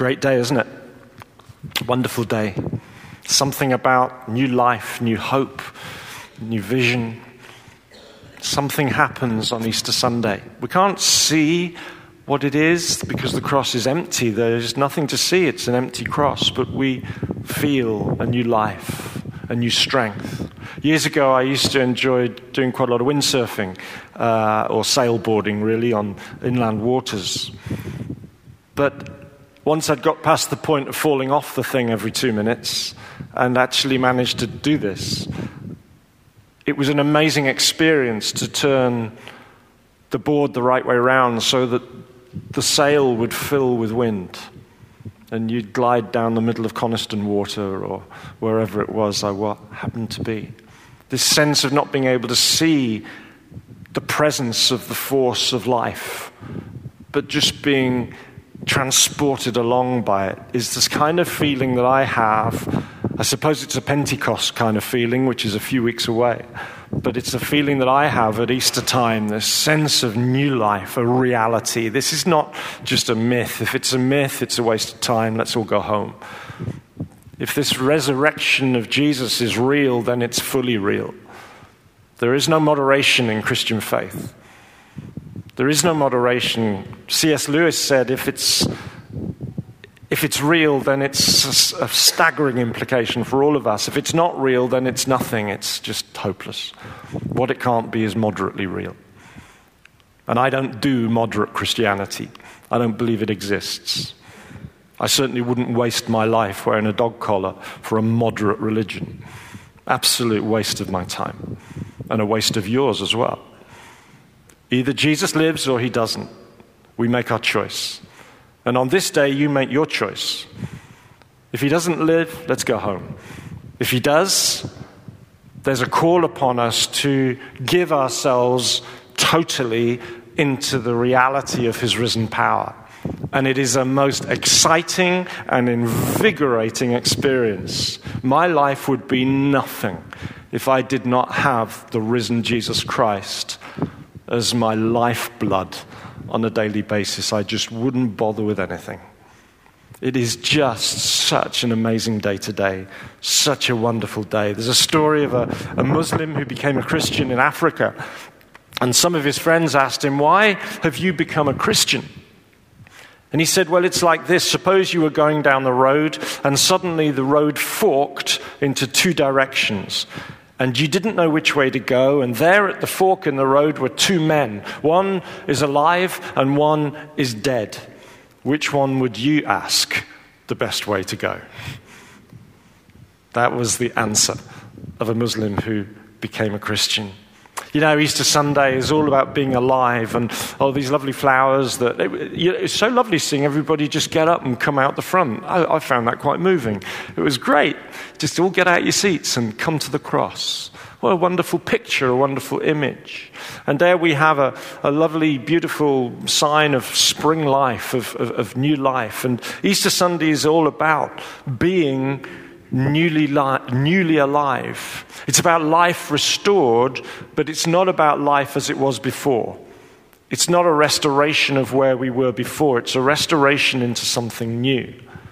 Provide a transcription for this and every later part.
Great day, isn't it? Wonderful day. Something about new life, new hope, new vision. Something happens on Easter Sunday. We can't see what it is because the cross is empty. There's nothing to see. It's an empty cross. But we feel a new life, a new strength. Years ago, I used to enjoy doing quite a lot of windsurfing or sailboarding, really, on inland waters. But once I'd got past the point of falling off the thing every 2 minutes and actually managed to do this, it was an amazing experience to turn the board the right way around so that the sail would fill with wind and you'd glide down the middle of Coniston Water or wherever it was I happened to be. This sense of not being able to see the presence of the force of life, but just being transported along by it, is this kind of feeling that I have. I suppose it's a Pentecost kind of feeling, which is a few weeks away. But it's a feeling that I have at Easter time, this sense of new life, a reality. This is not just a myth. If it's a myth, it's a waste of time. Let's all go home. If this resurrection of Jesus is real, then it's fully real. There is no moderation in Christian faith. There is no moderation. C.S. Lewis said, if it's real, then it's a staggering implication for all of us. If it's not real, then it's nothing. It's just hopeless. What it can't be is moderately real. And I don't do moderate Christianity. I don't believe it exists. I certainly wouldn't waste my life wearing a dog collar for a moderate religion. Absolute waste of my time. And a waste of yours as well. Either Jesus lives or he doesn't. We make our choice. And on this day, you make your choice. If he doesn't live, let's go home. If he does, there's a call upon us to give ourselves totally into the reality of his risen power. And it is a most exciting and invigorating experience. My life would be nothing if I did not have the risen Jesus Christ as my lifeblood on a daily basis. I just wouldn't bother with anything. It is just such an amazing day today, such a wonderful day. There's a story of a Muslim who became a Christian in Africa, and some of his friends asked him, "Why have you become a Christian?" And he said, "Well, it's like this. Suppose you were going down the road, and suddenly the road forked into two directions. And you didn't know which way to go, and there at the fork in the road were two men. One is alive and one is dead. Which one would you ask the best way to go?" That was the answer of a Muslim who became a Christian. You know, Easter Sunday is all about being alive and these lovely flowers. It's so lovely seeing everybody just get up and come out the front. I found that quite moving. It was great. Just all get out your seats and come to the cross. What a wonderful picture, a wonderful image. And there we have a lovely, beautiful sign of spring life, of new life. And Easter Sunday is all about being newly alive. It's about life restored, but it's not about life as it was before. It's not a restoration of where we were before. It's a restoration into something new.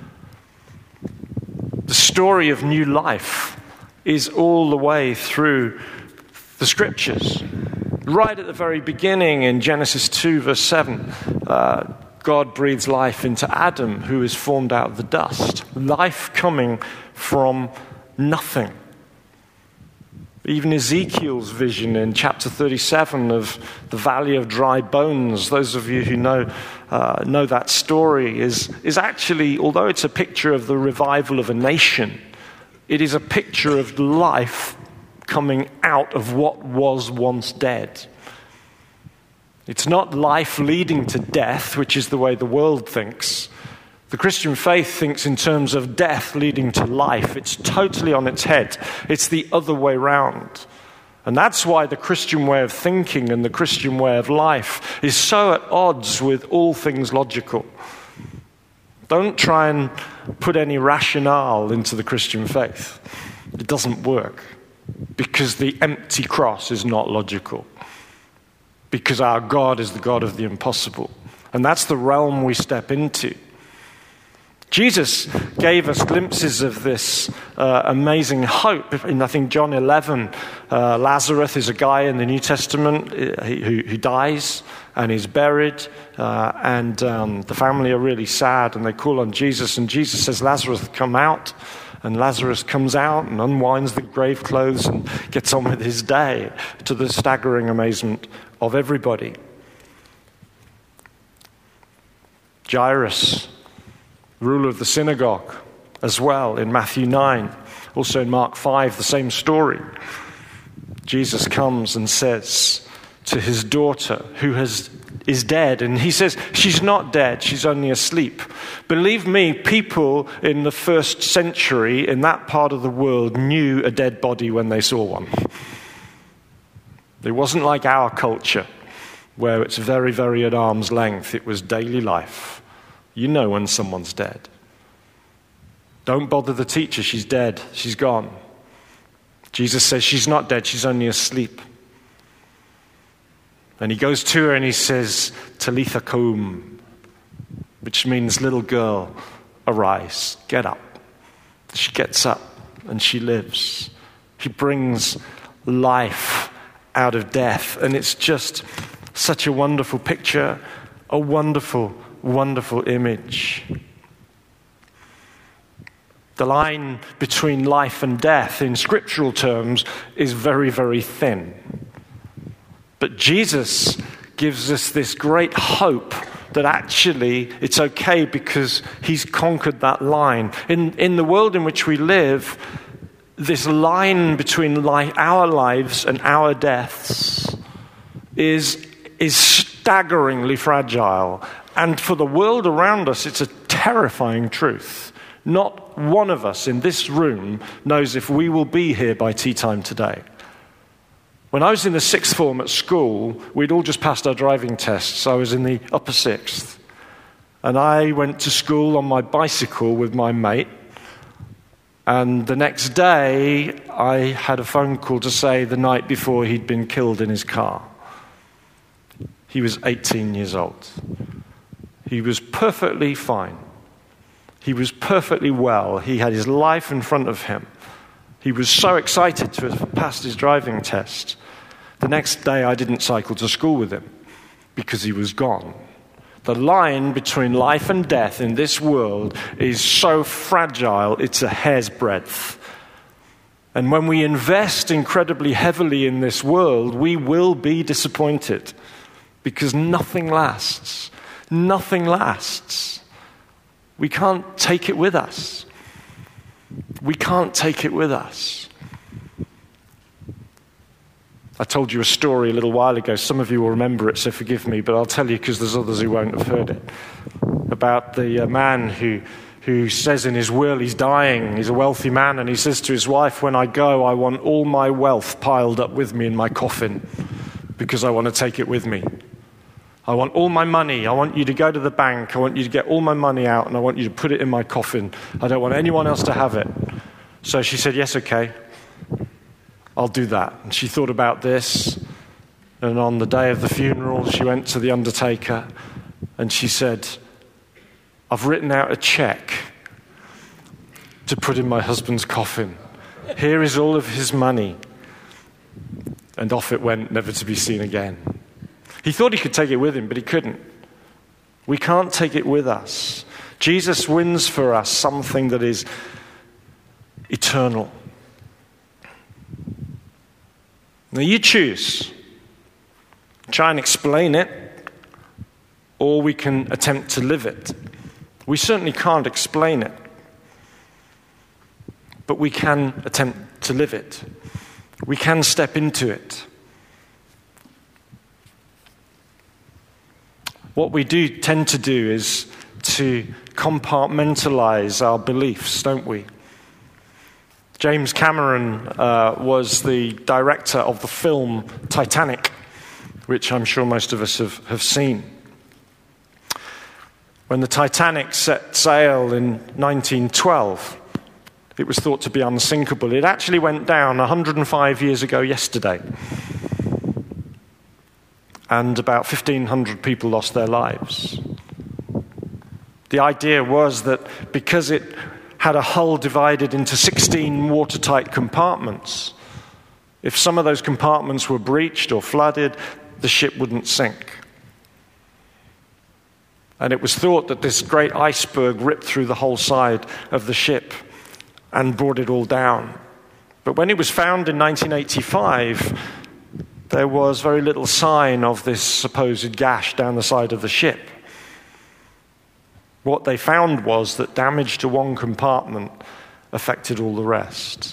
The story of new life is all the way through the scriptures. Right at the very beginning in Genesis 2 verse 7, God breathes life into Adam, who is formed out of the dust. Life coming from nothing. Even Ezekiel's vision in chapter 37 of the valley of dry bones, those of you who know that story, is actually, although it's a picture of the revival of a nation, it is a picture of life coming out of what was once dead. It's not life leading to death, which is the way the world thinks. The Christian faith thinks in terms of death leading to life. It's totally on its head. It's the other way round. And that's why the Christian way of thinking and the Christian way of life is so at odds with all things logical. Don't try and put any rationale into the Christian faith. It doesn't work. Because the empty cross is not logical. Because our God is the God of the impossible. And that's the realm we step into. Jesus gave us glimpses of this amazing hope. In, I think, John 11, Lazarus is a guy in the New Testament who dies and is buried, and the family are really sad, and they call on Jesus, and Jesus says, Lazarus, come out. And Lazarus comes out and unwinds the grave clothes and gets on with his day, to the staggering amazement of everybody. Jairus, ruler of the synagogue, as well, in Matthew 9. Also in Mark 5, the same story. Jesus comes and says to his daughter, who is dead, and he says, she's not dead, she's only asleep. Believe me, people in the first century in that part of the world knew a dead body when they saw one. It wasn't like our culture, where it's very, very at arm's length. It was daily life. You know when someone's dead. Don't bother the teacher, she's dead, she's gone. Jesus says she's not dead, she's only asleep. And he goes to her and he says, Talitha koum, which means, little girl, arise, get up. She gets up and she lives. He brings life out of death. And it's just such a wonderful picture, a wonderful, wonderful image. The line between life and death in scriptural terms is very, very thin. But Jesus gives us this great hope that actually it's okay because he's conquered that line. In the world in which we live, this line between our lives and our deaths is staggeringly fragile. And for the world around us, it's a terrifying truth. Not one of us in this room knows if we will be here by tea time today. When I was in the sixth form at school, we'd all just passed our driving tests. I was in the upper sixth. And I went to school on my bicycle with my mate. And the next day, I had a phone call to say the night before he'd been killed in his car. He was 18 years old. He was perfectly fine. He was perfectly well. He had his life in front of him. He was so excited to have passed his driving test. The next day, I didn't cycle to school with him because he was gone. The line between life and death in this world is so fragile, it's a hair's breadth. And when we invest incredibly heavily in this world, we will be disappointed because nothing lasts. Nothing lasts. We can't take it with us. We can't take it with us. I told you a story a little while ago. Some of you will remember it, so forgive me, but I'll tell you because there's others who won't have heard it. About the man who says in his will he's dying. He's a wealthy man, and he says to his wife, when I go, I want all my wealth piled up with me in my coffin because I want to take it with me. I want all my money. I want you to go to the bank. I want you to get all my money out, and I want you to put it in my coffin. I don't want anyone else to have it. So she said, yes, okay, I'll do that. And she thought about this, and on the day of the funeral, she went to the undertaker, and she said, I've written out a check to put in my husband's coffin. Here is all of his money. And off it went, never to be seen again. He thought he could take it with him, but he couldn't. We can't take it with us. Jesus wins for us something that is eternal. Now you choose. Try and explain it, or we can attempt to live it. We certainly can't explain it, but we can attempt to live it. We can step into it. What we do tend to do is to compartmentalize our beliefs, don't we? James Cameron was the director of the film Titanic, which I'm sure most of us have seen. When the Titanic set sail in 1912, it was thought to be unsinkable. It actually went down 105 years ago yesterday. And about 1,500 people lost their lives. The idea was that because it had a hull divided into 16 watertight compartments, if some of those compartments were breached or flooded, the ship wouldn't sink. And it was thought that this great iceberg ripped through the whole side of the ship and brought it all down. But when it was found in 1985, there was very little sign of this supposed gash down the side of the ship. What they found was that damage to one compartment affected all the rest.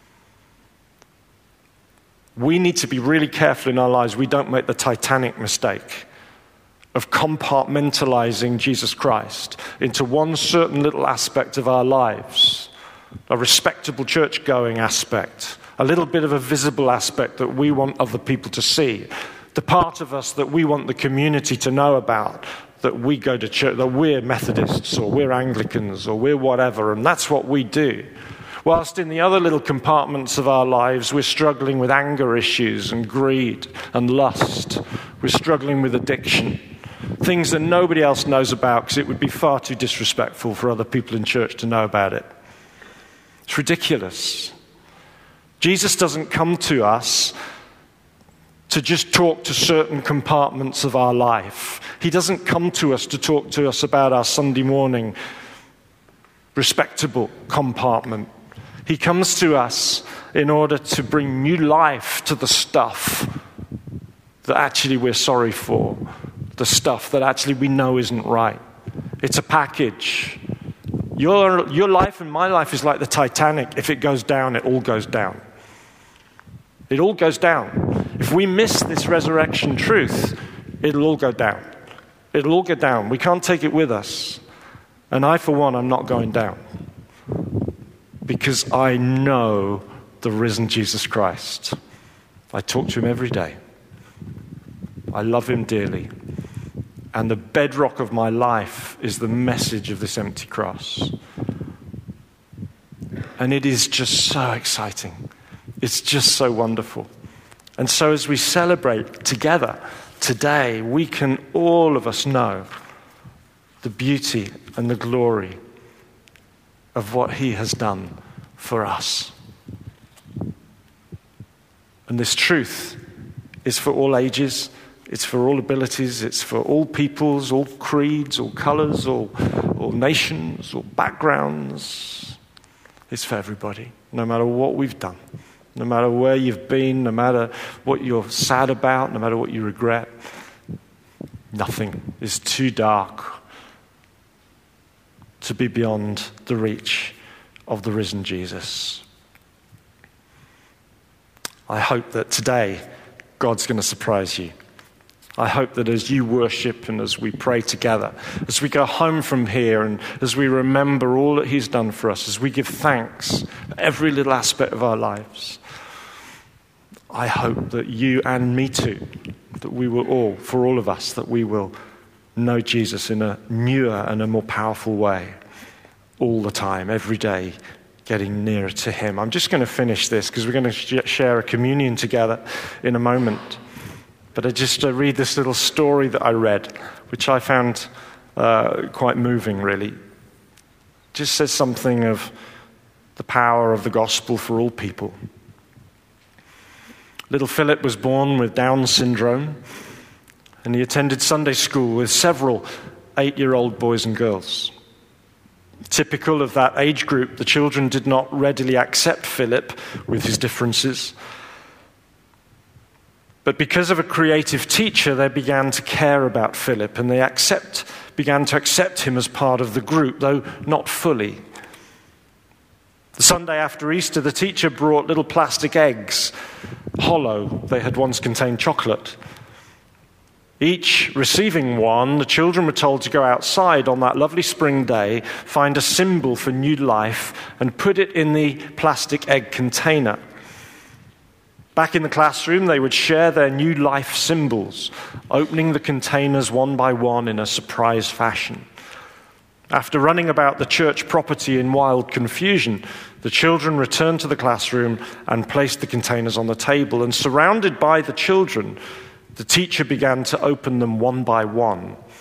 We need to be really careful in our lives we don't make the Titanic mistake of compartmentalizing Jesus Christ into one certain little aspect of our lives, a respectable church-going aspect, a little bit of a visible aspect that we want other people to see, the part of us that we want the community to know about, that we go to church, that we're Methodists or we're Anglicans or we're whatever, and that's what we do. Whilst in the other little compartments of our lives, we're struggling with anger issues and greed and lust. We're struggling with addiction. Things that nobody else knows about because it would be far too disrespectful for other people in church to know about it. It's ridiculous. Jesus doesn't come to us to just talk to certain compartments of our life. He doesn't come to us to talk to us about our Sunday morning respectable compartment. He comes to us in order to bring new life to the stuff that actually we're sorry for, the stuff that actually we know isn't right. It's a package. Your life and my life is like the Titanic. If it goes down, it all goes down. It all goes down. If we miss this resurrection truth, it'll all go down. It'll all go down. We can't take it with us. And I, for one, I'm not going down. Because I know the risen Jesus Christ. I talk to him every day. I love him dearly. And the bedrock of my life is the message of this empty cross. And it is just so exciting. It's just so wonderful. And so as we celebrate together today, we can, all of us, know the beauty and the glory of what he has done for us. And this truth is for all ages, it's for all abilities, it's for all peoples, all creeds, all colors, all nations, all backgrounds. It's for everybody, no matter what we've done, no matter where you've been, no matter what you're sad about, no matter what you regret. Nothing is too dark to be beyond the reach of the risen Jesus. I hope that today God's going to surprise you. I hope that as you worship and as we pray together, as we go home from here and as we remember all that he's done for us, as we give thanks for every little aspect of our lives, I hope that you and me too, that we will all, for all of us, that we will know Jesus in a newer and a more powerful way all the time, every day, getting nearer to him. I'm just going to finish this because we're going to share a communion together in a moment. But I just read this little story that I read, which I found quite moving, really. It just says something of the power of the gospel for all people. Little Philip was born with Down syndrome, and he attended Sunday school with several 8-year-old boys and girls. Typical of that age group, the children did not readily accept Philip with his differences. But because of a creative teacher, they began to care about Philip, and they began to accept him as part of the group, though not fully. The Sunday after Easter, the teacher brought little plastic eggs, hollow. They had once contained chocolate. Each receiving one, the children were told to go outside on that lovely spring day, find a symbol for new life, and put it in the plastic egg container. Back in the classroom, they would share their new life symbols, opening the containers one by one in a surprise fashion. After running about the church property in wild confusion, the children returned to the classroom and placed the containers on the table. And surrounded by the children, the teacher began to open them one by one.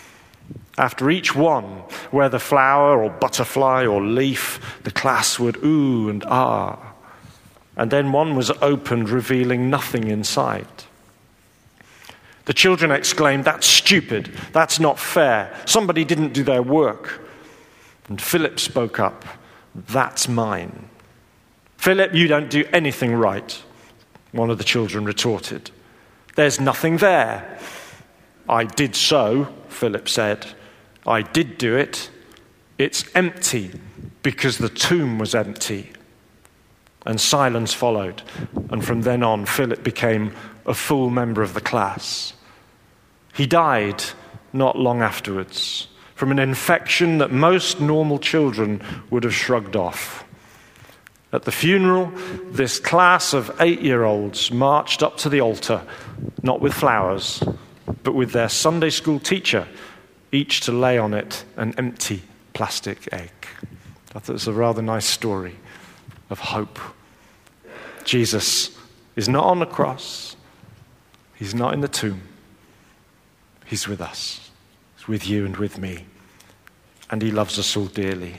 After each one, whether flower or butterfly or leaf, the class would ooh and ah. And then one was opened, revealing nothing inside. The children exclaimed, "That's stupid. That's not fair. Somebody didn't do their work." And Philip spoke up, "That's mine." "Philip, you don't do anything right," one of the children retorted. "There's nothing there." "I did so," Philip said. "I did do it. It's empty because the tomb was empty." And silence followed. And from then on, Philip became a full member of the class. He died not long afterwards from an infection that most normal children would have shrugged off. At the funeral, this class of 8-year-olds marched up to the altar, not with flowers, but with their Sunday school teacher, each to lay on it an empty plastic egg. I thought it was a rather nice story of hope. Jesus is not on the cross. He's not in the tomb. He's with us. He's with you and with me. And he loves us all dearly.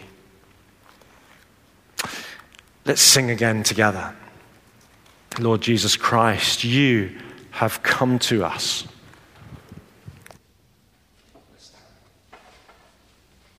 Let's sing again together. Lord Jesus Christ, you have come to us.